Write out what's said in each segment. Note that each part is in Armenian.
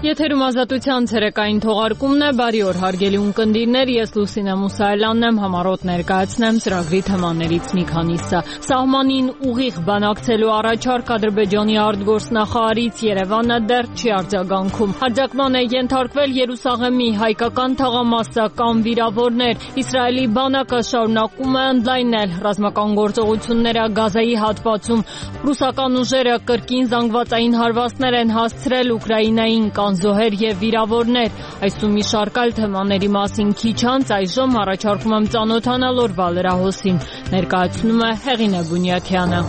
Եթերում ազատության ցերեկային թողարկումն է, բարի օր հարգելի ունկնդիրներ, ես Լուսինե Մուսայելյանն եմ, համառոտ ներկայացնեմ ծրագրի թեմաներից մի քանիսը։ Սահմանին ուղիղ բանակցելու առաջարկ Ադրբեջանի արտգործնախարարից Երևանը դեռ չի արձագանքում։ Արձակման է ենթարկվել Երուսաղեմի հայկական թաղամասը կամ վիրավորներ։ Իսրայելի բանակը շարունակում է ընդլայնել ռազմական գործողությունները Գազայի հատվածում։ Ռուսական ուժերը կրկին զանգվածային հարվածներ են հասցրել Ուկրաինային, կան զոհեր եւ վիրավորներ։ Այս ու մի շարք այլ թեմաների մասին քիչ անց այժմ առաջարկում եմ ծանոթանալ օրվա լրահոսին։ Ներկայացնում է Հեղինե Բունյաթյանը։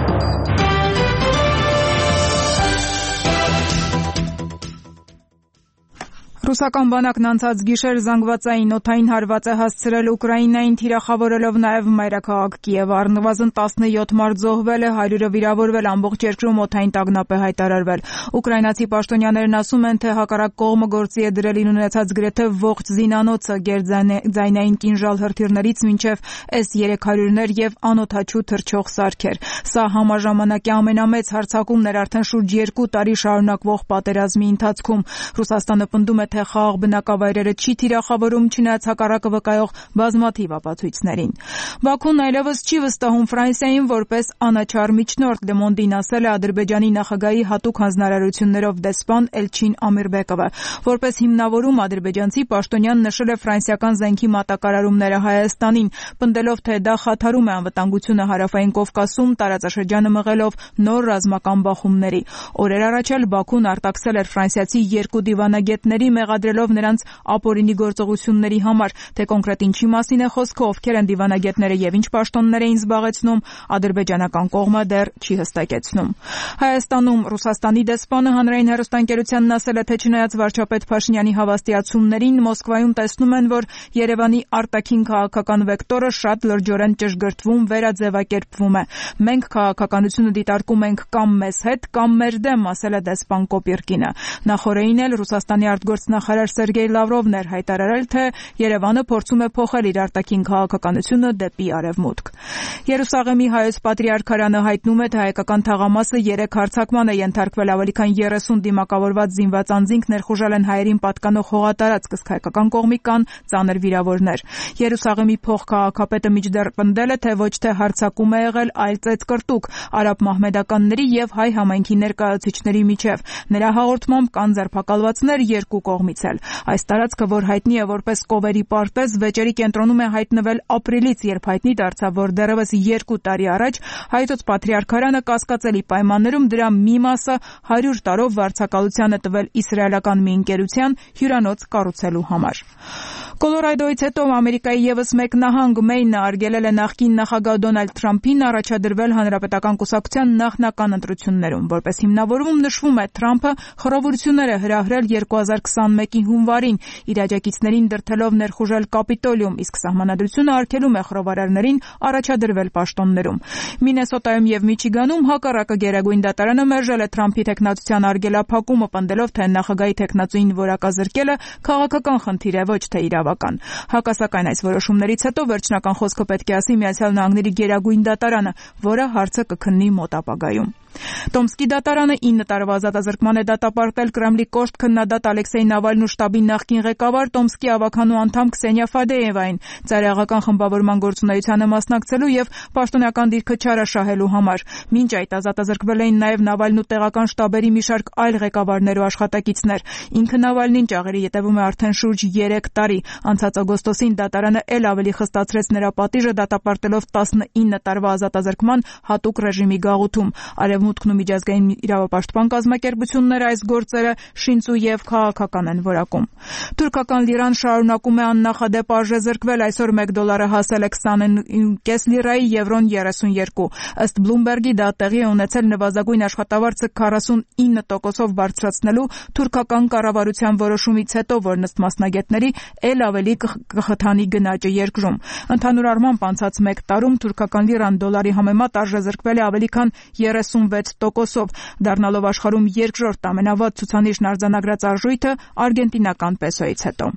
Ռուսական բանակն անցած գիշեր զանգվածային օդային հարված է հասցրել Ուկրաինային, թիրախավորելով նաև մայրաքաղաք Կիևը։ Առնվազն 17 մարդ զոհվել է, 100-ը վիրավորվել, ամբողջ երկրում օդային տագնապ է հայտարարվել։ Ուկրաինացի պաշտոնյաներն ասում են, թե հակառակ կողմը գործի է դրել ունեցած գրեթե ողջ զինանոցը գերձայնային կինժալ հրթիռներից մինչև S-300-ներ եւ անօդաչու թռչող սարքեր։ Սա համաժամանակի ամենամեծ հարձակումն էր արդեն շուրջ 2 տարի շարունակվող պատերազմի ընթացքում։ Ռուսաստանը պնդում է, թե խաղաղ բնակավայրերը չի թիրախավորում, չնայած հակառակը վկայող բազմաթիվ ապացույցներին։ Բաքուն այլևս չի վստահում Ֆրանսիային որպես անաչառ միջնորդ, Le Monde-ին ասել է Ադրբեջանի նախագահի հատուկ հանձնարարություններով դեսպան Էլչին Ամիրբեկովը։ Որպես հիմնավորում ադրբեջանցի պաշտոնյան նշել է ֆրանսիական զենքի մատակարարումները Հայաստանին, պնդելով, թե դա խաթարում է անվտանգությունը Հարավային Կովկասում, տարածաշրջանը մղելով նոր ռազմական բախումների։ Օրեր առաջ էլ Բաքուն արտաքսել էր ֆրանսիացի 2 դիվանագետների, մեղադրելով նրանց ապօրինի գործողությունների համար, թե կոնկրետ ինչի մասին է խոսքը, ովքեր են դիվանագետները եւ ինչ պաշտոններ էին զբաղեցնում, ադրբեջանական կողմը դեռ չի հստակեցնում։ Հայաստանում Ռուսաստանի դեսպանը հանրային հեռուստաընկերությանն ասել է, թե չնայած վարչապետ Փաշինյանի հավաստիացումներին, Մոսկվայում տեսնում են, որ Երևանի արտաքին քաղաքական վեկտորը շատ լրջորեն ճշգրտվում, վերաձևակերպվում է։ Մենք քաղաքականությունը դիտարկում ենք կամ մեզ հետ, կամ մեր դեմ, ասել է դեսպան Կոպիրկինը։ Նախորդին էլ Ռուսաստանի արտգործնախարար Սերգեյ Լավրովն էր հայտարարել, թե Երևանը փորձում է փոխել իր արտաքին քաղաքականությունը դեպի արևմուտք։ Երուսաղեմի հայոց պատրիարքարանը հայտնում է, թե հայկական թաղամասը 3 հարձակման է ենթարկվել, ավելի քան 30 դիմակավորված զինված անձինք ներխուժել են հայերին պատկանող հողատարածք, իսկ հայկական կողմի կան ծանր վիրավորներ։ Երուսաղեմի փոխքաղաքապետը մինչդեռ պնդել է, թե ոչ թե հարձակում է եղել, այլ ծեծկրտուկ արաբ մահմեդականների եւ հայ համայնքի ներկայացուցիչների միջև։ Նրա հաղորդմամբ կան ձերբակալվածներ երկու կողմից էլ։ Այս տարածքը, որ հայտնի է որպես Կովերի պարտեզ, վեճերի կենտրոնում է հայտնվել ապրիլից, երբ հայտնի դարձավ, որ դեռևս 2 տարի առաջ հայոց պատրիարքարանը կասկածելի պայմաններում դրա մի մասը 100 տարով վարձակալության է տվել իսրայելական մի ընկերության հյուրանոց կառուցելու համար։ Կոլորադոից հետո Ամերիկայի եւս մեկ նահանգ Մեյնը արգելել է նախկին նախագահ Դոնալդ Թրամփին առաջադրվել հանրապետական կուսակցության նախնական ընտրություններում։ Որպես հիմնավորում նշվում է, Թրամփը խռովություններ է հրահրել 2021-ի հունվարին, իր աջակիցներին դրդելով ներխուժել Կապիտոլիում, իսկ սահմանադրությունը արգելում է խռովարարներին առաջադրվել պաշտոններում։ Մինեսոտայում եւ Միչիգանում հակառակը Գերագույն դատարանը մերժել է Թրամփի տեխնացության արգելափակումը, պնդելով, թե նախագահի տեխնացուին որակազրկելը քաղաքական խնդիր է, ոչ թե իրավական։ Հակասական այս որոշումներից հետո վերջնական խոսքը պետք է ասի Միացյալ Նահանգների Գերագույն դատարանը, որը հարցը կքննի մոտ ապագայում։ Տոմսկի դատարանը 9 տարվա ազատազրկման է դատապարտել Կրեմլի կոշտ քննադատ Ալեքսեյ Նավալնու շտաբի նախկին ղեկավար Տոմսկի ավագանու անդամ Քսենիա Ֆադեևային ծայրահեղական խմբավորման գործունեությանը մասնակցելու եւ պաշտոնական դիրքը չարաշահելու համար։ Մինչ այդ ազատազրկվել էին նաեւ Նավալնու տեղական շտաբերի մի շարք այլ ղեկավարներ ու աշխատակիցներ։ Ինքը Նավալնին ճաղերի ետևում է արդեն շուրջ 3 տարի։ Անցած օգոստոսին դատարանը ել ավելի խստացրեց նրա պատիժը դատապարտելով 19 տարվա ազատազրկման հատուկ ռեժիմի գաղութում։ Արևմուտքն ու միջազգային իրավապաշտպան կազմակերպությունները այս գործերը շինծու եւ քաղաքական են որակում։ Թուրքական լիրան շարունակում է աննախադեպ արժեզրկվել, այսօր $1 հասել է 29.5 լիրայի, եվրոն 32։ Ըստ Bloomberg-ի դա տեղի է ունեցել նվազագույն աշխատավարձը 49%-ով բարձրացնելու թուրքական կառավարության որոշումից հետո, որն ըստ մասնագետների ել ավելի կխթանի գնաճը երկրում։ Ընդհանուր առմամբ անցած 1 տարում թուրքական լիրան դոլարի համեմատ արժեզրկվել է ավելի քան 36%-ով, դառնալով աշխարհում երկրորդ ամենավատ ցուցանիշն արձանագրած արժույթը արգենտինական պեսոից հետո։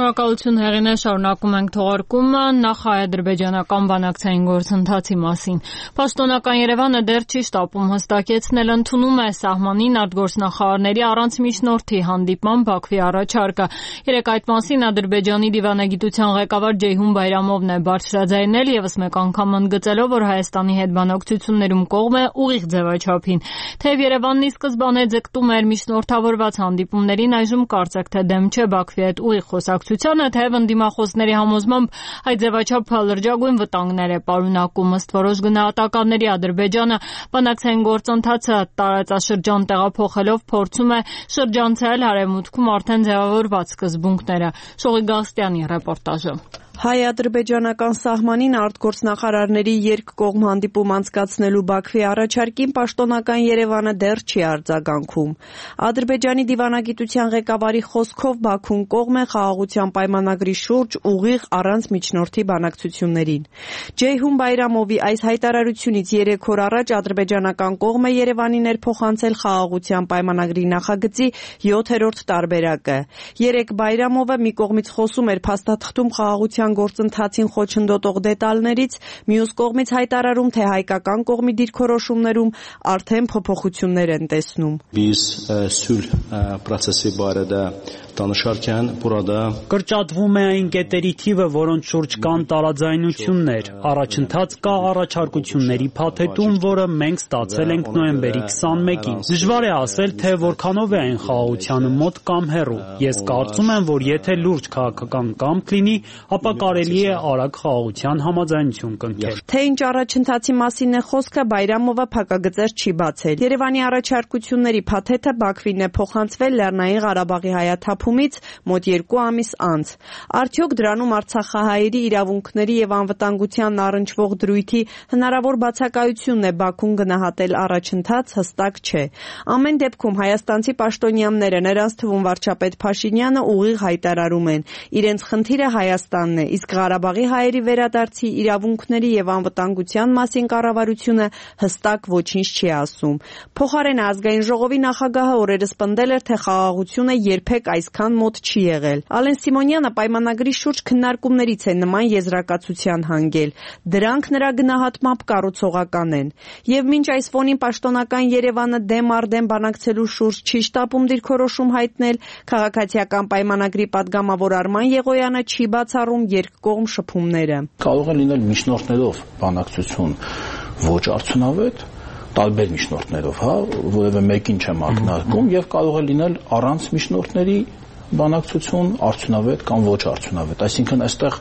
Շնորհակալություն Հեղինե, շարունակում ենք թողարկումը նախ հայ-ադրբեջանական բանակցային գործընթացի մասին։ Պաշտոնական Երևանը դեռ չի շտապում հստակեցնել ընդունում է սահմանին արտգործնախարարների առանց միջնորդի հանդիպման Բաքվի առաջարկը։ Երեկ այդ մասին Ադրբեջանի դիվանագիտության ղեկավար Ջեյհուն Բայրամովն է բարձրաձայնել եւս մեկ անգամ ընդգծելով, որ Հայաստանի հետ բանակցություններում կողմ է ուղիղ ձևաչափին։ Թեև Երևանն ի սկզբանե ձգտում էր միջնորդավորված հանդիպումներին, այժմ կարծեք թե դեմ չէ Բաքվի հետ ուղիղ խոսակցությանը, թեև ընդդիմախոսների համոզմամբ այդ ձևաչափը լրջագույն վտանգներ է պարունակում։ Ըստ որոշ գնահատականների Ադրբեջանը բանակցային գործընթացը տարածաշրջան տեղափոխելով փորձում է շրջանցել Արևմուտքում արդեն ձևավորված սկզբունքները։ Շողի Գաղստյանի ռեպորտաժը։ Հայ-ադրբեջանական սահմանին արտգործնախարարների երկկողմ հանդիպում անցկացնելու Բաքվի առաջարկին պաշտոնական Երևանը դեռ չի արձագանքում։ Ադրբեջանի դիվանագիտության ղեկավարի խոսքով Բաքուն կողմ է խաղաղության պայմանագրի շուրջ ուղիղ առանց միջնորդի բանակցություններին։ Ջեյհուն Բայրամովի այս հայտարարությունից 3 օր առաջ ադրբեջանական կողմը Երևանին էր փոխանցել խաղաղության պայմանագրի նախագծի 7-րդ տարբերակը։ Երեկ Բայրամովը մի կողմից խոսում էր փաստաթղթում խաղաղության գործընթացին խոչընդոտող դետալներից, մյուս կողմից հայտարարում, թե հայկական կողմի դիրքորոշումներում արդեն փոփոխություններ են տեսնում։ Biz sülh prosesi barədə danışarkən burada կրճատվում է այն կետերի թիվը, որոնց շուրջ կան տարաձայնություններ։ Առաջընթաց կա առաջարկությունների փաթեթում, որը մենք ստացել ենք նոյեմբերի 21-ին։ Դժվար է ասել, թե որքանով է այն խաղաղությանը մոտ կամ հեռու։ Ես կարծում եմ, որ եթե լուրջ քաղաքական կամք լինի, ապա կարելի է արագ խաղաղության համաձայնություն կնքել։ Թե ինչ առաջընթացի մասին է խոսքը, Բայրամովը փակագծեր չի բացել։ Երևանի առաջարկությունների փաթեթը Բաքվին է փոխանցվել Լեռնային Ղարաբաղի հայաթափումից մոտ 2 ամիս անց։ Արդյոք դրանում արցախահայերի իրավունքների եւ անվտանգությանն առնչվող դրույթի հնարավոր բացակայությունն է Բաքուն գնահատել առաջընթաց, հստակ չէ։ Ամեն դեպքում հայաստանցի պաշտոնյաները, նրանց թվում վարչապետ Փաշինյանը, ուղիղ հայտարարում են, իրենց խնդիրը Հայաստանն է, իսկ Ղարաբաղի հայերի վերադարձի իրավունքների եւ անվտանգության մասին կառավարությունը հստակ ոչինչ չի ասում։ Փոխարենը ազգային ժողովի նախագահը օրերս պնդել էր, թե խաղաղությունը երբեք այսքան մոտ չի եղել։ Ալեն Սիմոնյանը պայմանագրի շուրջ քննարկումներից է նման եզրակացության հանգել։ Դրանք նրա գնահատմամբ կառուցողական են։ Եվ մինչ այս ֆոնին պաշտոնական Երևանը դեմ առ դեմ բանակցելու շուրջ չի շտապում դիրքորոշում հայտնել, քաղաքացիական պայմանագրի падգամավոր Արման Եղոյանը չի բացառում երկկողմ շփումները։ Կարող է լինել միջնորդներով բանակցություն ոչ արդյունավետ, տարբեր միջնորդներով, որևէ մեկին չեմ ակնարկում, եւ կարող է լինել առանց միջնորդների բանակցություն արդյունավետ կամ ոչ արդյունավետ։ Այսինքն այստեղ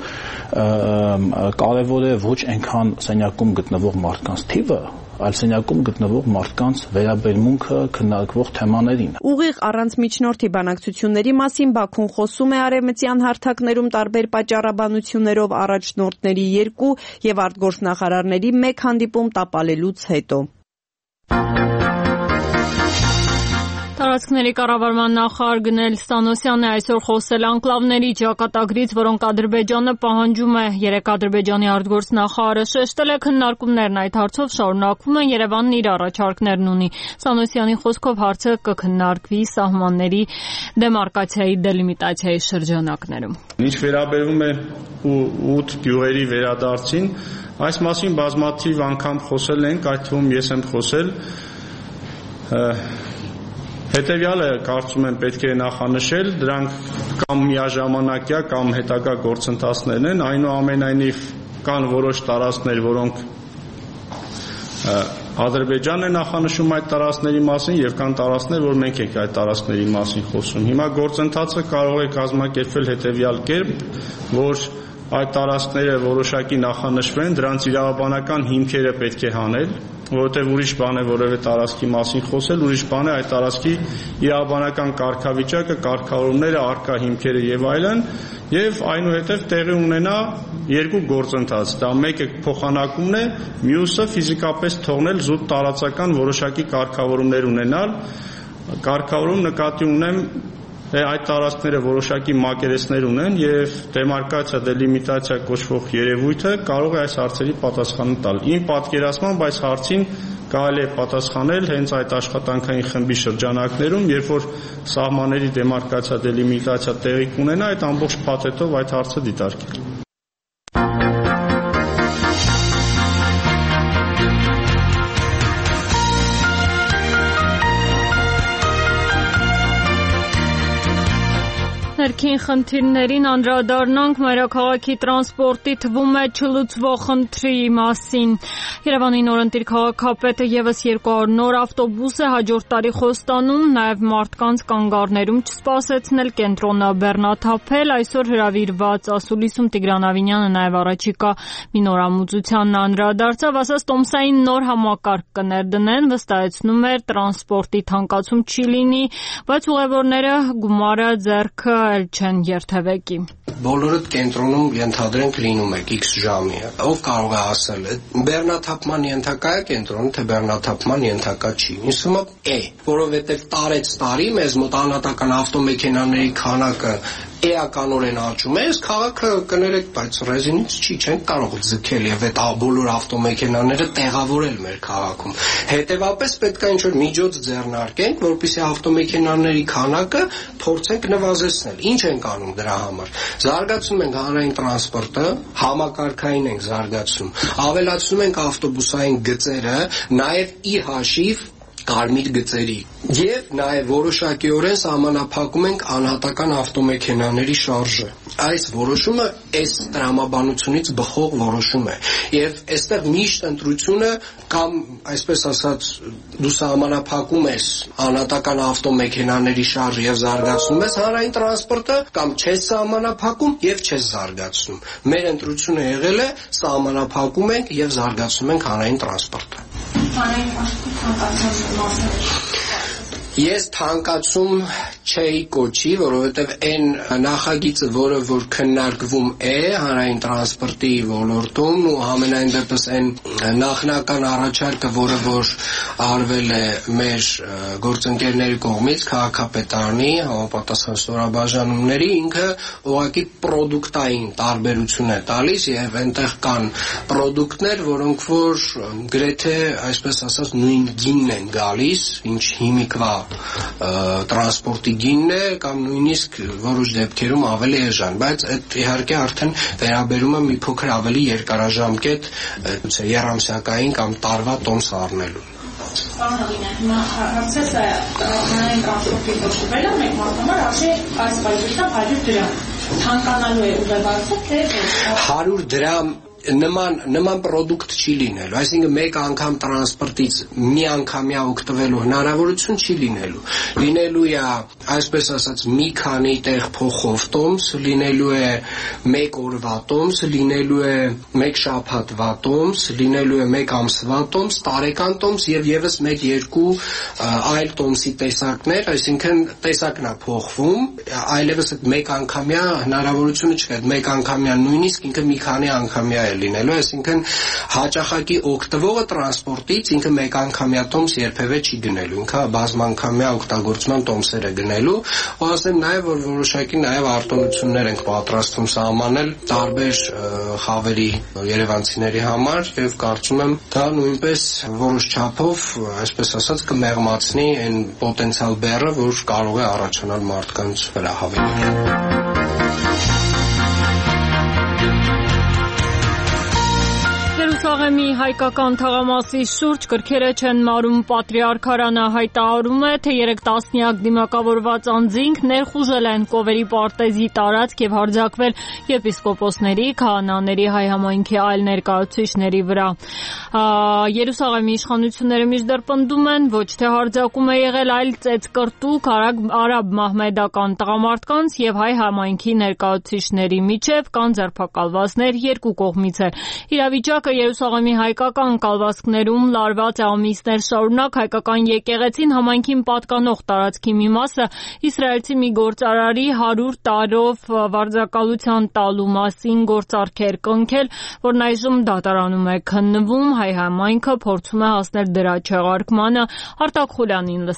կարևոր է ոչ այնքան սենյակում գտնվող մարդկանց թիվը, այլ սենյակում գտնվող մարդկանց վերաբերմունքը քննարկվող թեմաներին։ Ուղիղ առանց միջնորդի բանակցությունների մասին Բաքուն խոսում է արևմտյան հարթակներում տարբեր պատճառաբանություններով առաջնորդների 2 եւ արտգործնախարարների 1 հանդիպում տապալելուց հետո։ Տարածքների կառավարման նախարար Գնել Ստանոսյանը այսօր խոսել անկլավների ճակատագրից, որոնք Ադրբեջանը պահանջում է։ Երեկ Ադրբեջանի արտգործնախարարը շեշտել է քննարկումներն այդ հարցով շարունակվում են, Երևանն իր առաջարկներն ունի։ Ստանոսյանի խոսքով հարցը կքննարկվի սահմանների դեմարկացիայի դելիմիտացիայի շրջանակներում։ Ինչ վերաբերում է 8 գյուղերի վերադարձին, այս մասին բազմաթիվ անգամ խոսել ենք, այդ թվում ես եմ խոսել։ Հետևյալը կարծում եմ պետք է նախանշել, դրանք կամ միաժամանակյա կամ հետագա գործընթացներ են, այնուամենայնիվ կան որոշ տարածքներ, որոնք Ադրբեջանն է նախանշում այդ տարածքների մասին եւ կան տարածքներ, որ մենք ենք այդ տարածքների մասին խոսում։ Հիմա գործընթացը կարող է կազմակերպվել հետևյալ կերպ, որ այդ տարածքները որոշակի նախանշվեն, դրանց իրավաբանական հիմքերը պետք է հանել, որովհետև ուրիշ բան է որևէ տարածքի մասին խոսել, ուրիշ բան է այդ տարածքի իրավաբանական կարգավիճակը, կարգավորումները, առկա հիմքերը եւ այլն, եւ այնուհետեւ տեղի ունենա երկու գործընթաց։ Դա մեկը փոխանակումն է, մյուսը ֆիզիկապես թողնել զուտ տարածական որոշակի կարգավորումներ ունենալ։ Կարգավորում նկատի ունեմ այդ տարածքները որոշակի մակերեսներ ունեն եւ դեմարկացիա, դելիմիտացիա կոչվող երևույթը կարող է այս հարցերի պատասխանը տալ։ Իմ պատկերացմամբ այս հարցին կարելի է պատասխանել հենց այդ աշխատանքային խմբի շրջանակներում, երբ որ սահմանների դեմարկացիա, դելիմիտացիա տեղի կունենա, այդ ամբողջ փաթեթով այդ հարցը դիտարկել։ Ներքին խնդիրներին անդրադառնանք մայրաքաղաքի տրանսպորտի թվում է չլուծվող խնդրի մասին։ Երևանի նորընտիր քաղաքապետը եւս 200 նոր ավտոբուս է հաջորդ տարի խոստանում, նաեւ մարդկանց կանգառներում չսպասեցնել կենտրոնը բեռնաթափել։ Այսօր հրավիրված ասուլիսում Տիգրան Ավինյանը նաեւ առաջիկա մի նորամուծությանն անդրադարձավ, ասաց տոմսային նոր համակարգ կներդնեն, վստահեցնում էր տրանսպորտի թանկացում չի լինի, բայց ուղևորները գումարը ձեռքը չեն երթևեկի։ Բոլորդ կենտրոնում ենթադրենք լինում եք X ժամի։ Ով կարող է ասել, բեռնաթափման ենթակա է կենտրոնը, թե բեռնաթափման ենթակա չի։ Ինձ թվում է, որովհետև տարեց տարի մեզ մոտ անհատական ավտոմեքենաների քանակը էականորեն աճում է, այս քաղաքը կներեք, բայց ռեզինից չենք կարող ձգել եւ այդ բոլոր ավտոմեքենաները տեղավորել մեր քաղաքում։ Հետևաբար պետք է ինչ-որ միջոց ձեռնարկենք, որպեսզի ավտոմեքենաների քանակը փորձենք նվազեցնել։ Ինչ ենք անում դրա համար։ Զարգացնում ենք հանրային տրանսպորտը, համակարգային ենք զարգացնում, ավելացնում ենք ավտոբուսային գծերը, նաեւ ի հաշիվ կարմիր գծերի եւ նաեւ որոշակիորեն սահմանափակում ենք անհատական ավտոմեքենաների շարժը։ Այս որոշումը այս տրամաբանությունից բխող որոշում է եւ այստեղ միշտ ընտրությունը կամ այսպես ասած դու սահմանափակում ես անհատական ավտոմեքենաների շարժը եւ զարգացնում ես հանրային տրանսպորտը կամ չես սահմանափակում եւ չես զարգացնում։ Մեր ընտրությունը եղել է սահմանափակում ենք եւ զարգացնում ենք հանրային տրանսպորտը։ Ես թանկացում չէի կոչի, որովհետև այն նախագիծը, որը որ քննարկվում է հանրային տրանսպորտի ոլորտում ու համենայն դեպս այն նախնական առաջարկը, որը որ արվել է մեր գործընկերների կողմից քաղաքապետարանի համապատասխան ստորաբաժանումների, ինքը ուղղակի պրոդուկտային տարբերություն է տալիս եւ այնտեղ կան պրոդուկտներ, որոնք որ գրեթե այսպես ասած նույն գինն են գալիս, ինչ հիմիկվա տրանսպորտի գինն է կամ նույնիսկ որոշ դեպքերում ավելի էժան, բայց այդ իհարկե արդեն վերաբերում է մի փոքր ավելի երկարաժամկետ երամսյակային կամ տարվա տոմս առնելու։ Պարոն Ավինյան, հիմա հարցես է հանրային տրանսպորտի կոչվելը մեկ մարդամար արժի այս բայդրությամբ 100 դրամ։ Թանկանալու է ուղևորը, թե 100 դրամ նման պրոդուկտ չի լինելու, այսինքն մեկ անգամ տրանսպորտից մի անգամյա օգտվելու հնարավորություն չի լինելու։ Լինելու է, այսպես ասած, մի քանի տեղ փոխով տոմս, լինելու է մեկ օրվա տոմս, լինելու է մեկ շաբաթվա տոմս, լինելու է մեկ ամսվա տոմս, տարեկան տոմս եւ եւս 1-2 այլ տոմսի տեսակներ, այսինքն տեսակն է փոխվում, այլևս այդ մեկ անգամյա հնարավորությունը չկա, այդ մեկ անգամյա նույնիսկ ինքը մի քանի անգամյա լինելու, այսինքն հաճախակի օգտվողը տրանսպորտից ինքը մեկ անգամյա տոմս երբևէ չի գնելու, ինքը բազմանգամյա օգտագործման տոմսեր է գնելու, ու ասեմ նաև որ որոշակի նաև արտոնություններ ենք պատրաստվում սահմանել տարբեր խավերի երևանցիների համար եւ կարծում եմ դա նույնպես որոշ չափով, այսպես ասած, կմեղմացնի այն պոտենցիալ բեռը, որ կարող է առաջանալ մարդկանց վրա հավելել։ Երուսաղեմի հայկական թաղամասի շուրջ կրքերը չեն մարում պատրիարքարանը հայտարարում է, թե 3 տասնյակ դիմակավորված անձինք ներխուժել են Կովերի պարտեզի տարածք եւ հարձակվել եպիսկոպոսների, քահանաների, հայ համայնքի այլ ներկայացուցիչների վրա։ Երուսաղեմի իշխանությունները միշտ պնդում են, ոչ թե հարձակում է եղել, այլ ծեծկրտուկ արաբ մահմեդական տղամարդկանց եւ հայ համայնքի ներկայացուցիչների միջև կան ձերբակալվածներ երկու կողմից է։ Իրավիճակը Երուսաղեմի հայկական կալվածքներում լարված է ամիսներ շարունակ, հայկական եկեղեցին համայնքին պատկանող տարածքի մի մասը իսրայելցի մի գործարարի 100 տարով վարձակալության տալու մասին գործարքեր կնքել, որն այժմ դատարանում է քննվում, հայ համայնքը փորձում է հասնել դրա չեղարկմանը։ Արտակ Խուլյանին լսենք։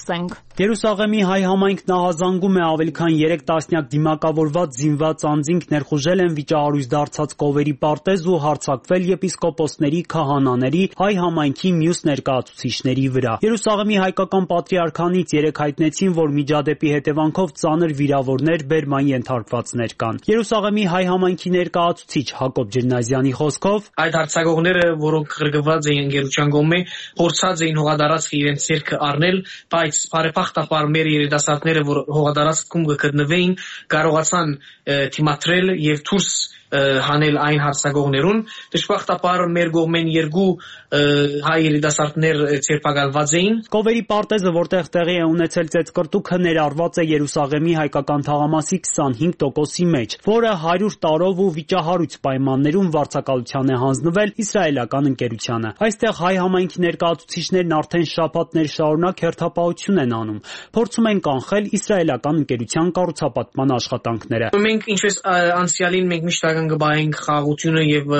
Երուսաղեմի հայ համայնքն ահազանգում է ավելի քան 3 տասնյակ դիմակավորված զինված անձինք ներխուժել են վիճահարույց դարձած Կովերի պարտեզ ու հարձակվել եպիսկոպոսների, քահանաների, հայ համայնքի մյուս ներկայացուցիչների վրա։ Երուսաղեմի հայկական պատրիարքանից երեկ հայտնեցին, որ միջադեպի հետևանքով ծանր վիրավորներ, բերման ենթարկվածներ կան։ Երուսաղեմի հայ համայնքի ներկայացուցիչ Հակոբ Ջրնազյանի խոսքով այդ հարձակողները, որոնք գրգված էին ընկերության կողմէ, փորձած էին հողադարձքը իրենց ձեռքը առնել, բայց բարեփոխտապար մեր երիտասարդները, որ հողադարձքում կգտնվեին, կարողացան թիմադրել եւ դուրս հանել այն հարձակողներուն։ Դժբախտաբար մեր կողմեն 2 հայ երիտասարդներ ցերպակալված էին։ Կովերի պարտեզը, որտեղ տեղի է ունեցել ծեծկռտուքը, ներառված է Երուսաղեմի հայկական թաղամասի 25%-ի մեջ, որը 100 տարով ու վիճահարույց պայմաններում վարձակալության է հանձնվել իսրայելական ընկերությանը։ Այստեղ հայ համայնքի ներկայացուցիչներն արդեն շաբաթներ շարունակ հերթապահություն են անում, փորձում են կանխել իսրայելական ընկերության կառուցապատման աշխատանքները։ Մենք ինչպես անցյալին մենք միշտ գբայինք խաղաղությունը եւ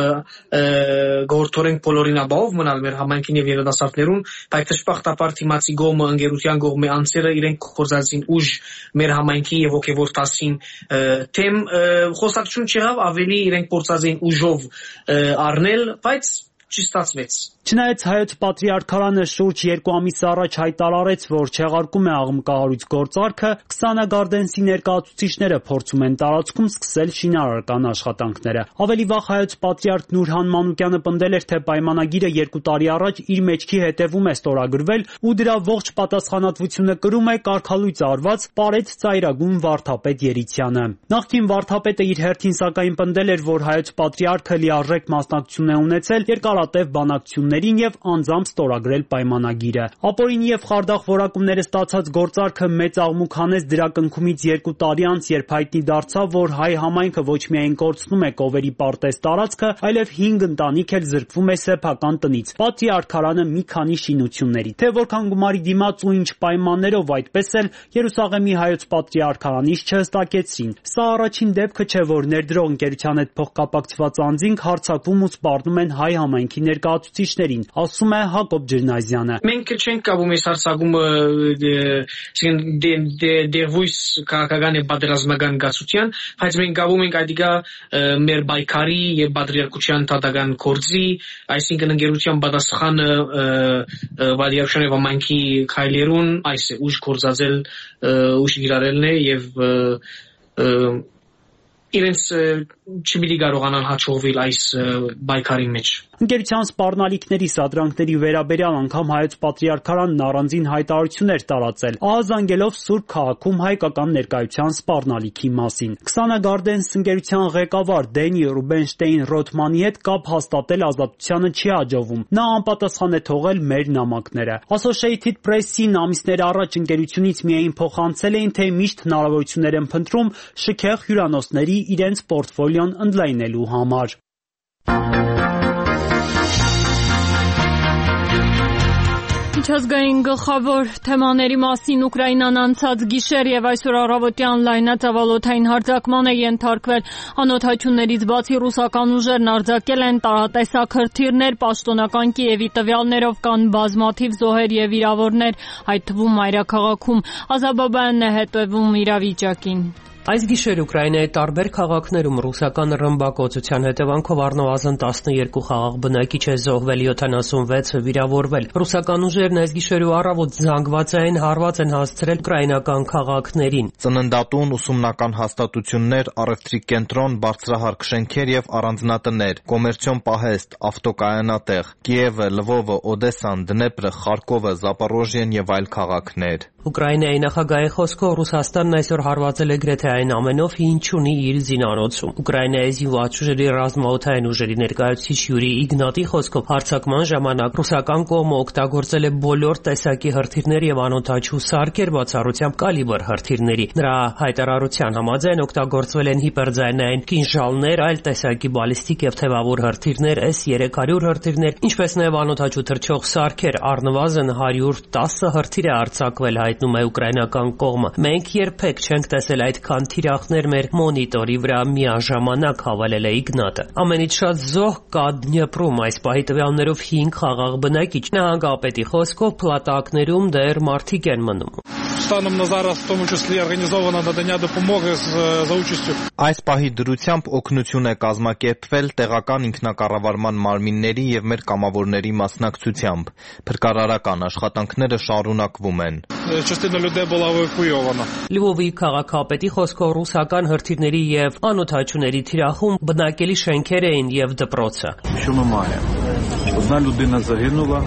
գործորենք բոլորին ապահով մնալ մեր համայնքին եւ երիտասարդներուն, բայց դժբախտաբար թիմացի գոմը ընկերության կողմի անձերը իրենք կորզածին ուժ մեր համայնքի եւ հոգեվոր տասին թեմ խոսակցություն չեղավ, ավելի իրենք կորզած էին ուժով առնել, բայց չստացվեց։ Չնայած հայոց պատրիարքարանը շուրջ 2 ամիս առաջ հայտարարեց, որ չեղարկում է աղմկահարույց գործարքը, Քսանագարդենսի ներկայացուցիչները փորձում են տարածքում սկսել շինարարական աշխատանքները։ Ավելի վաղ հայոց պատրիարք Նուրհան Մանուկյանը պնդել էր, թե պայմանագիրը 2 տարի առաջ իր մեջքի հետևում է ստորագրվել ու դրա ողջ պատասխանատվությունը կրում է կարգալույծ արված Պարետ ծայրագույն վարդապետ Երիցյանը։ Նախկին վարդապետը իր հերթին սակայն պնդել էր, որ հայոց պատրիարքը լիարժեք մասնակցություն է ունեցել երկարատև բանակցություններին եւ անձամբ ստորագրել պայմանագիրը։ Ապօրինի եւ խարդախ որակումները ստացած գործարքը մեծ աղմուկ հանեց դրա կնքումից 2 տարի անց, երբ հայտնի դարձավ, որ հայ համայնքը ոչ միայն կորցնում է Կովերի պարտեզ տարածքը, այլև 5 ընտանիք էլ զրկվում է սեփական տնից։ Պատրիարքարանը մի քանի շինությունների, թե որքան գումարի դիմաց ու ինչ պայմաններով, այդպես էլ Երուսաղեմի հայոց պատրիարքարանից չհստակեցրին։ Սա առաջին դեպքը չէ, որ ներդրող ընկերության հետ փոխկապակցված անձինք հարձակվում ու սպառնում են հայ համայնքի ներկայացուցիչներին, ասում է Հակոբ Ջրնազյանը։ Մենք չենք կապում այս հարձակումը դերվույս քաղաքական եւ պատերազմական գացության, բայց մենք կապում ենք այդիկա մեր բայկարի եւ պատրիարքության տադական կորձի, այսինքն ընկերության պատասխանը պատրիարքության եւ համայնքի քայլերուն այս է ուժ կորզածել ուժ գիրարելն է եւ իրենց չպիտի կարողանան հաջողվել այս բայկարի մեջ։ Ընկերության սպառնալիքների սադրանքների վերաբերյալ անգամ հայոց պատրիարքարանն առանձին հայտարարություններ տարածել, ահազանգելով Սուրբ քաղաքում հայկական ներկայության սպառնալիքի մասին։ Քսանագարդենս ընկերության ղեկավար Դենի Ռուբենշտեին Ռոթմանի հետ կապ հաստատել ազատությանը չի հաջողվում։ Նա անպատասխան է թողել մեր նամակները։ Associated Press-ին ամիսներ առաջ ընկերությունից միայն փոխանցել էին, թե միշտ հնարավորություններ են փնտրում շքեղ հյուրանոցների իրենց պորտֆոլիոն ընդլայնելու համար։ Միջազգային գլխավոր թեմաների մասին Ուկրաինան անցած գիշեր եւ այսօր առավոտյան լայնածավալոթային հարձակման է ենթարկվել։ Անօթաչություններից բացի ռուսական ուժերն արձակել են տարատեսակ հրթիռներ, պաշտոնական Կիևի տվյալներով կան բազմաթիվ զոհեր եւ վիրավորներ, այդ թվում մայրաքաղաքում։ Ազաբաբյանն է հետևում իրավիճակին։ Այս գիշեր Ուկրաինայի տարբեր քաղաքներում ռուսական ռմբակոծության հետևանքով առնվազն 12 խաղաղ բնակիչ է զոհվել, 76-ը վիրավորվել։ Ռուսական ուժերն այս գիշեր ու առավոտ զանգվածային հարված են հասցրել ուկրաինական քաղաքներին։ Ծննդատուն, ուսումնական հաստատություններ, առևտրի կենտրոն, բարձրահարկ շենքեր եւ առանձնատներ, կոմերցիոն պահեստ, ավտոկայանատեղ, Կիևը, Լվովը, Օդեսան, Դնեպրը, Խարկովը, Զապորոժիեն եւ այլ քաղաքներ։ Ուկրաինայի նախագահի խոսքով Ռուսաստանն այսօր հարվածել է գրեթե այն ամենով, ինչ ունի իր զինանոցում։ Ուկրաինայի զինված ուժերի ռազմաօդային ուժերի ներկայացուցիչ Յուրի Իգնատի խոսքով հարձակման ժամանակ ռուսական կողմը օգտագործել է բոլոր տեսակի հրթիռներ եւ անօթաչու սարքեր, բացառությամբ կալիբր հրթիռների։ Նրա հայտարարության համաձայն օգտագործվել են հիպերձայնային կինժալներ, այլ տեսակի բալիստիկ եւ թևավոր հրթիռներ, S-300 հրթիռներ, ինչպես նաեւ անօթաչու թռչող սարքեր, առնվազն 110 հրթիռ է արձակվել, հայտնում է ուկրաինական կողմը։ Մենք երբեք չենք տեսել այդքան կան թիրախներ մեր մոնիտորի վրա միաժամանակ, հավելել է Իգնատը։ Ամենից շատ զոհ կա Դնյեպրում, այս պահի տվյալներով 5 խաղաղ բնակիչ։ Նահանգապետի խոսքով փլատակներում դեռ մարդիկ են մնում։ Станом на зараз, в тому числі організована надання допомоги за участю. Այս պահի դրությամբ օգնություն է կազմակերպվել տեղական ինքնակառավարման մարմինների եւ մեր կամավորների մասնակցությամբ։ Փրկարարական աշխատանքները շարունակվում են։ Частина людей була евакуйована. Լվովի քաղաքապետի խոսքով ռուսական հրթիռների եւ անօթաչուների թիրախում բնակելի շենքեր էին եւ դպրոցը։ Що ми маємо? Одна людина загинула,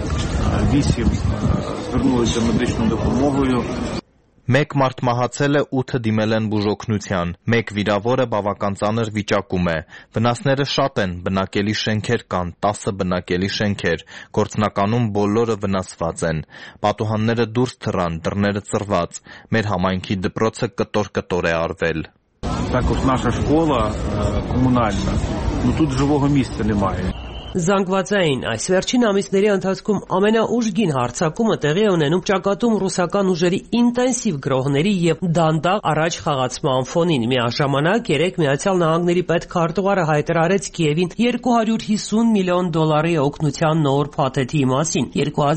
8 звернулися медичною допомогою. Մեկ մարդ մահացել է, 8 դիմել են բուժօգնության։ Մեկ վիրավորը բավական ծանր վիճակում է։ Վնասները շատ են, բնակելի շենքեր կան, 10 բնակելի շենքեր։ Գործնականում բոլորը վնասված են։ Պատուհանները դուրս թռան, դռները ծռված։ Մեր համայնքի դպրոցը կտոր-կտոր է արվել։ Також наша школа комунальна. Ну тут живого місця немає. Զանգվածային այս վերջին ամիսների ընթացքում ամենաուժգին հարձակումը տեղի է ունենում ճակատում ռուսական ուժերի ինտենսիվ գրոհների եւ դանդաղ առաջ խաղացման ֆոնին։ Միաժամանակ Միացյալ Նահանգների պետքարտուղարը հայտարարեց Կիևին $250 միլիոն օգնության նոր փաթեթի մասին։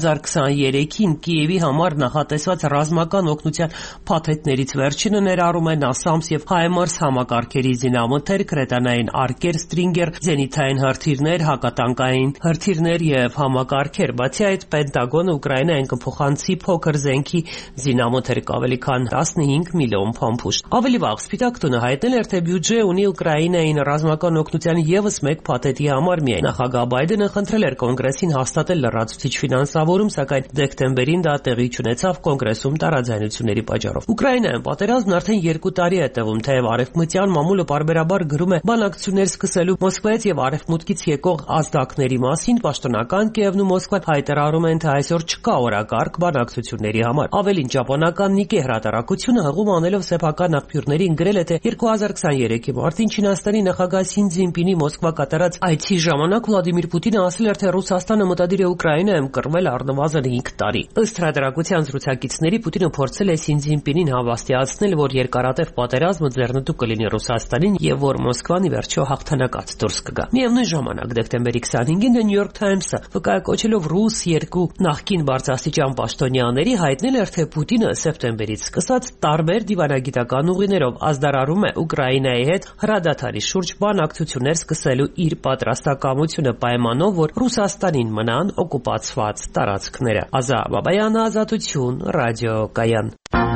2023-ին Կիևի համար նախատեսված ռազմական օգնության փաթեթներից վերջինը ներառում է NASAMS եւ HIMARS համակարգերի զինամթեր, կրետանային արկեր, Stinger, զենիթային հրթիռներ, հակատանկային հրթիռներ եւ համակարգեր։ Բացի այդ, Պենտագոնը Ուկրաինային կփոխանցի փոքր զենքի զինամթեր ավելի քան 15 միլիոն փամփուշտ։ Ավելի վաղ Սպիտակ տունը հայտնել էր, թե բյուջե ունի Ուկրաինային ռազմական օգնության եւս մեկ փաթեթի համար միայն։ Նախագահ Բայդենը խնդրել էր կոնգրեսին հաստատել լրացուցիչ ֆինանսավորում, սակայն դեկտեմբերին դա տեղի չունեցավ կոնգրեսում տարաձայնությունների պատճառով։ Ուկրաինայում պատերազմն արդեն 2 տարի է տևում, թեև արևմտյան մամուլը պարբերաբար գրում է բանակցություններ սկսելու Մոսկվայից եւ արևմուտքից եկող ազդակների մասին, պաշտոնական Կիևն ու Մոսկվան հայտարարում են, թե այսօր չկա օրակարգ բանակցությունների համար։ Ավելին, ճապոնական Նիկե հրատարակությունը հղում անելով սեփական աղբյուրներին գրել է, թե 2023-ի մարտին Չինաստանի նախագահ Սին Ցզինպինի Մոսկվա կատարած այցի ժամանակ Վլադիմիր Պուտինը ասել էր, թե Ռուսաստանը մտադիր է Ուկրաինայում կռվել առնվազն 5 տարի։ Ըստ հրատարակության զրուցակիցների Պուտինը փորձել է Սին Ցզինպինին հավաստիացնել, որ երկարատև պատերազմը ձեռնտու կլինի Ռուսաստանին եւ որ Մոսկվան ի վերջո հաղթանակած դուրս կգա։ Միևնույն ժամանակ դեկտեմբերի 25-ին The New York Times-ը վկայակոչելով ռուս 2 նախկին բարձրաստիճան պաշտոնյաների հայտնել էր, թե Պուտինը սեպտեմբերից սկսած տարբեր դիվանագիտական ուղիներով ազդարարում է Ուկրաինայի հետ հրադադարի շուրջ բանակցություններ սկսելու իր պատրաստակամությունը պայմանով, որ Ռուսաստանին մնան օկուպացված տարածքները։ Ազա Բաբայանը, Ազատություն, ռադիոկայան։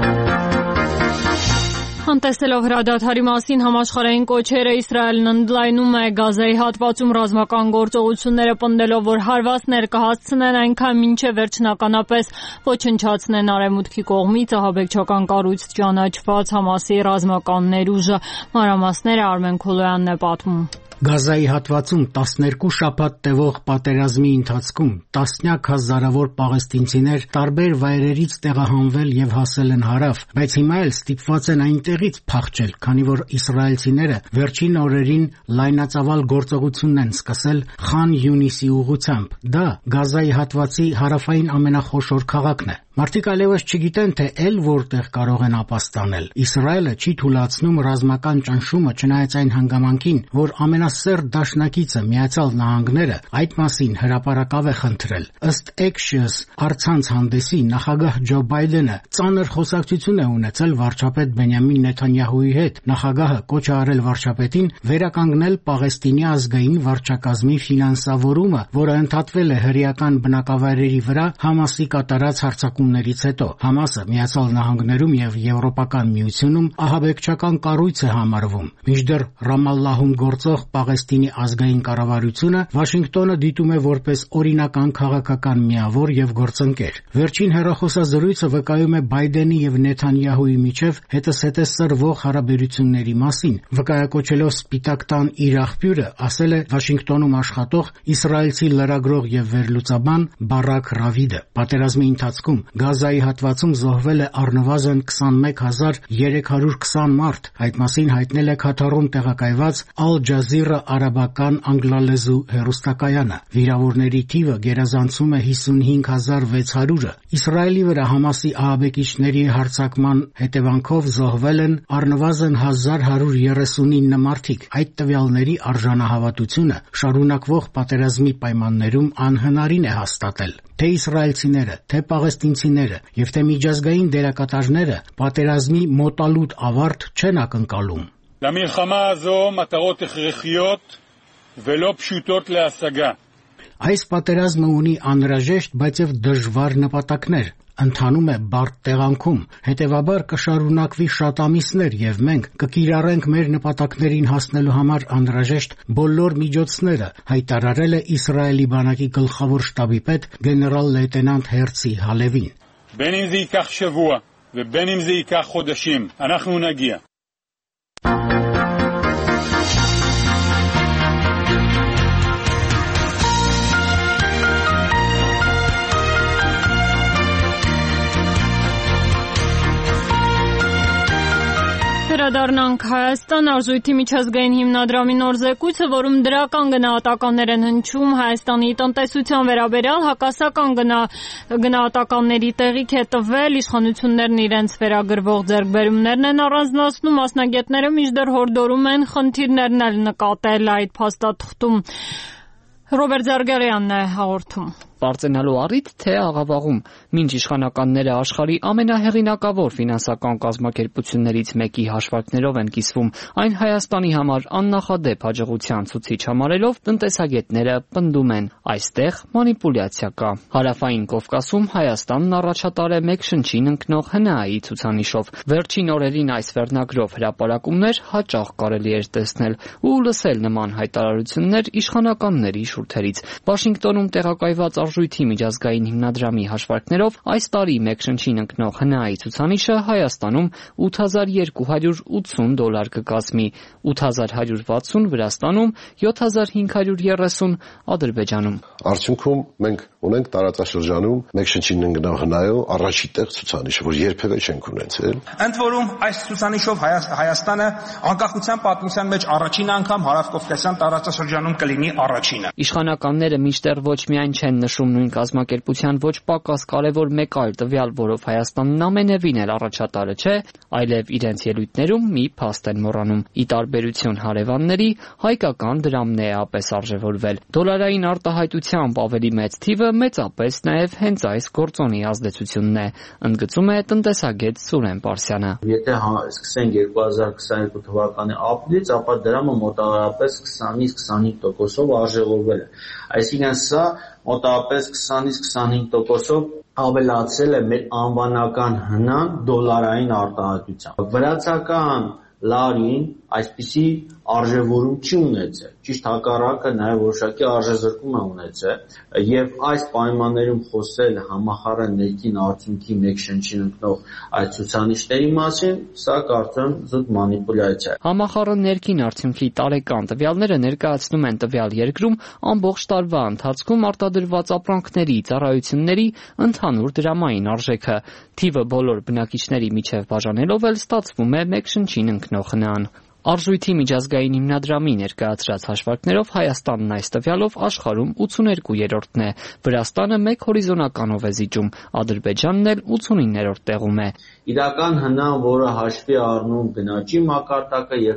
Անտեսելով հրադադարի մասին համաշխարհային կոչերը, Իսրայելն ընդլայնում է Գազայի հատվածում ռազմական գործողությունները, պնդելով, որ հարվածներ կհասցնեն այնքան մինչև վերջնականապես ոչնչացնեն արևմուտքի կողմից ահաբեկչական կառույց ճանաչված Համասի ռազմական ներուժը։ Մանրամասները Արմեն Քոլոյանն է պատմում։ Գազայի հատվածում 12 շաբաթ տևող պատերազմի ընթացքում տասնյակ հազարավոր պաղեստինցիներ տարբեր վայրերից տեղահանվել եւ հասել են հարավ, բայց հիմա էլ ստիպված են այնտեղից փախչել, քանի որ իսրայելցիները վերջին օրերին լայնածավալ գործողությունն են սկսել Խան Յունիսի ուղղությամբ։ Դա Գազայի հատվածի հարավային ամենախոշոր քաղաքն է։ Մարդիկ այլևս չգիտեն, թե որտեղ կարող են ապաստանել։ Իսրայելը չի թույլատրում ռազմական ճնշումը, չնայած այն հանգամանքին, որ ամենասերտ դաշնակիցը Միացյալ Նահանգները այդ մասին հրապարակավ է խնդրել։ Ըստ Axios առցանց հանդեսի նախագահ Ջո Բայդենը ծանր խոսակցություն է ունեցել վարչապետ Բենյամին Նեթանյահուի հետ։ Նախագահը կոչ է արել վարչապետին վերականգնել Պաղեստինի ազգային վարչակազմի ֆինանսավորումը, որը ընդհատվել է հրեական բնակավայրերի վրա Համասի կատարած հարձակումներից հետո։ Համասը Միացյալ Նահանգներում եւ Եվրոպական միությունում ահաբեկչական կառույց է համարվում։ Մինչդեռ Ռամալլահում գործող Պաղեստինի ազգային կառավարությունը Վաշինգտոնը դիտում է որպես օրինական քաղաքական միավոր եւ գործընկեր։ Վերջին հեռախոսազրույցը վկայում է Բայդենի եւ Նեթանյահուի միջև հետզհետե սրվող հարաբերությունների մասին։ Վկայակոչելով Սպիտակ տան իր աղբյուրը, ասել է Վաշինգտոնում աշխատող իսրայելցի լրագրող եւ վերլուծաբան Բարակ Ռավիդը։ Պատերազմի ընթացքում Գազայի հատվածում զոհվել է առնվազն 21320 մարդ, այդ մասին հայտնել է Քաթարում տեղակայված Al Jazeera արաբական անգլալեզու հեռուստակայանը։ Վիրավորների թիվը գերազանցում է 55600-ը։ Իսրայելի վրա Համասի ահաբեկիչների հարձակման հետևանքով զոհվել են առնվազն 1139 մարդիկ։ Այդ տվյալների արժանահավատությունը շարունակվող պատերազմի պայմաններում անհնարին է հաստատել։ Թե իսրայելցիները, թե պաղեստինցիները եւ թե միջազգային դերակատարները պատերազմի մոտալուտ ավարտ չեն ակնկալում։ למלחמה הזו מטרות הכרחיות ולא פשוטות להשגה. Այս պատերազմը ունի անհրաժեշտ, բայց եւ դժվար նպատակներ։ Ընթանում է բարդ տեղանքում, հետևաբար կշարունակվի շատ ամիսներ եւ մենք կկիրառենք մեր նպատակներին հասնելու համար անհրաժեշտ բոլոր միջոցները, հայտարարել է Իսրայելի բանակի գլխավոր շտաբի պետ գեներալ լեյտենանտ Հերցի Հալևին։ בין אם זה ייקח שבוע ובין אם זה ייקח חודשים, אנחנו נגיע. Վերադառնանք Հայաստան արժույթի միջազգային հիմնադրամի նոր զեկույցը, որում դրական գնահատականներ են հնչում Հայաստանի տնտեսության վերաբերյալ, հակասական գնահատականների տեղիք է տվել, իշխանություններն իրենց վերագրվող ձեռքբերումներն են առանձնացնում, մասնագետները մինչդեռ հորդորում են խնդիրներն էլ նկատել այդ փաստաթղթում։ Ռոբերտ Զարգարյանն է հաղորդում։ Բարձենալու առիթ թե աղավաղում, մինչ իշխանականները աշխարհի ամենահեղինակավոր ֆինանսական կազմակերպություններից մեկի հաշվարկներով են կիսվում, այն Հայաստանի համար աննախադեպ հաջողության ցուցիչ համարելով, տնտեսագետները պնդում են, այստեղ մանիպուլյացիա կա։ Հարավային Կովկասում Հայաստանն առաջատար է մեկ շնչին ընկնող ՀՆԱ-ի ցուցանիշով։ Վերջին օրերին այս վերնագրով հրապարակումներ հաճախ կարելի էր տեսնել ու լսել նման հայտարարություններ իշխանականների շուրթերից։ Վաշինգտոնում տեղակայված Արժույթի միջազգային հիմնադրամի հաշվարկներով այս տարի մեկ շնչին ընկնող ՀՆԱ-ի ցուցանիշը Հայաստանում $8280 կկազմի, 8160 Վրաստանում, 7530 Ադրբեջանում։ Արդյունքում մենք ունենք տարածաշրջանում մեկ շնչին ընկնող ՀՆԱ-ով առաջի տեղ ցուցանիշը, որ երբևէ չենք ունեցել։ Ընդ որում այս ցուցանիշով Հայաստանը անկախության պատմության մեջ առաջին անգամ հարավկովկասյան տարածաշրջանում կլինի առաջինը։ Իշխանականները մինչդեռ ոչ միայն չեն նշում նույն կազմակերպության ոչ պակաս կարևոր մեկ այլ տվյալ, որով Հայաստանն ամենևին էլ առաջատարը չէ, այլև իրենց ելույթներում մի փաստ են մոռանում։ Ի տարբերություն հարևանների, հայկական դրամն է ապես արժևորվել։ Դոլարային արտահայտությամբ ավելի մեծ թիվը մեծապես նաև հենց այս գործոնի ազդեցությունն է, ընդգծում է տնտեսագետ Սուրեն Պարսյանը։ Եթե սկսենք 2022 թվականի ապրիլից, ապա դրամը մոտավորապես 20-25%-ով արժևորվել է։ Այսինքն սա մոտավորապես 20-25%-ով ավելացել է մեր անվանական հնան դոլարային արտահայտությամբ։ Վրացական լարին այսպիսի արժևորում չի ունեցել, ճիշտ հակառակը նաև որոշակի արժեզրկում է ունեցել, եւ այս պայմաններում խոսել համախառն ներքին արդյունքի մեկ շնչին ընկնող այդ ցուցանիշների մասին, սա կարծում զուտ մանիպուլյացիա է։ Համախառն ներքին արդյունքի տարեկան տվյալները ներկայացնում են տվյալ երկրում ամբողջ տարվա ընթացքում արտադրված ապրանքների, ծառայությունների ընդհանուր դրամային արժեքը։ Թիվը բոլոր բնակիչների միջև բաժանելով էլ ստացվում է մեկ շնչին ընկնող ՀՆԱ-ն։ Արժույթի միջազգային հիմնադրամի ներկայացրած հաշվարկներով Հայաստանն այս տվյալով աշխարհում 82-րդն է, Վրաստանը 1 հորիզոնականով է զիջում, Ադրբեջանն էլ 89-րդ տեղում է։ Իրական հնան, որը հաշվի առնում գնաճի մակարդակը եւ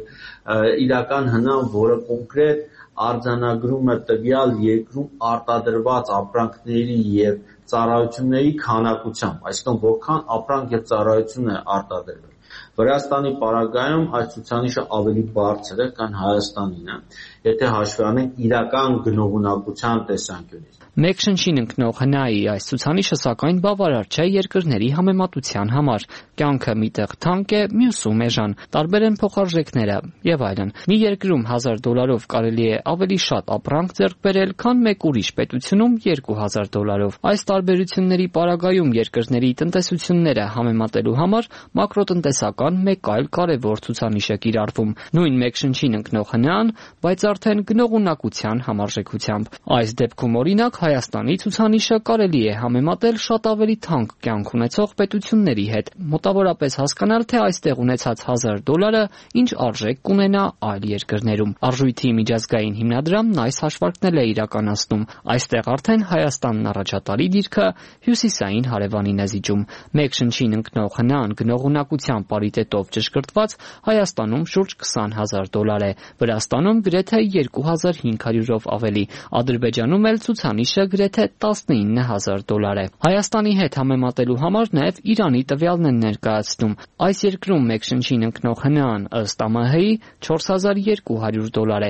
իրական հնան, որը կոնկրետ արձանագրում է տվյալ երկրում արտադրված ապրանքների եւ ծառայությունների քանակությամբ, այսինքն որքան ապրանք եւ ծառայություն է արտադրվել։ Վրաստանի պարագայում այս ցուցանիշը ավելի բարձր է, քան Հայաստանինը, եթե հաշվի առնենք իրական գնողունակության տեսանկյունից։ Մեկ շնչին ընկնող ՀՆԱ-ի այս ցուցանիշը սակայն բավարար չէ երկրների համեմատության համար։ Կյանքը միտեղ թանկ է, մյուսում էժան, տարբեր են փոխարժեքները եւ այլն։ Մի երկրում $1000 կարելի է ավելի շատ ապրանք ձեռք բերել, քան մեկ ուրիշ պետությունում $2000։ Այս տարբերությունների պարագայում երկրների տնտեսությունները համեմատելու համար մակրոտնտեսական շրջանական մեկ այլ կարևոր ցուցանիշ է կիրառվում։ Նույն մեկ շնչին ընկնող հնան, բայց արդեն գնողունակության համարժեքությամբ։ Այս դեպքում օրինակ Հայաստանի ցուցանիշը կարելի է համեմատել շատ ավելի թանկ կյանք ունեցող պետությունների հետ։ Մոտավորապես հասկանալ, թե այստեղ ունեցած $1000 ինչ արժեք կունենա այլ երկրներում։ Արժույթի միջազգային հիմնադրամն այս հաշվարկն է իրականացնում։ Այստեղ արդեն Հայաստանն առաջատարի դիրքը հյուսիսային հարևանին է զիջում։ Մեկ շնչին ընկնող հնան գնողունակության պարիտետով ճշգրտված Հայաստանում շուրջ $20,000 է, Վրաստանում գրեթե 2500-ով ավելի, Ադրբեջանում էլ ցուցանիշը գրեթե $19,000 է։ Հայաստանի հետ համեմատելու համար նաև Իրանի տվյալն են ներկայացնում։ Այս երկրում մեկ շնչին ընկնող հնան ըստ ԱՄՀ-ի $4,200 է։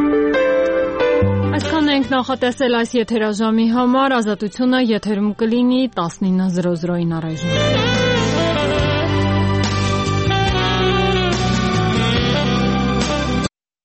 Այսքան ենք նախատեսել այս եթերաժամի համար, Ազատությունը եթերում կլինի 19:00-ին առայժմ։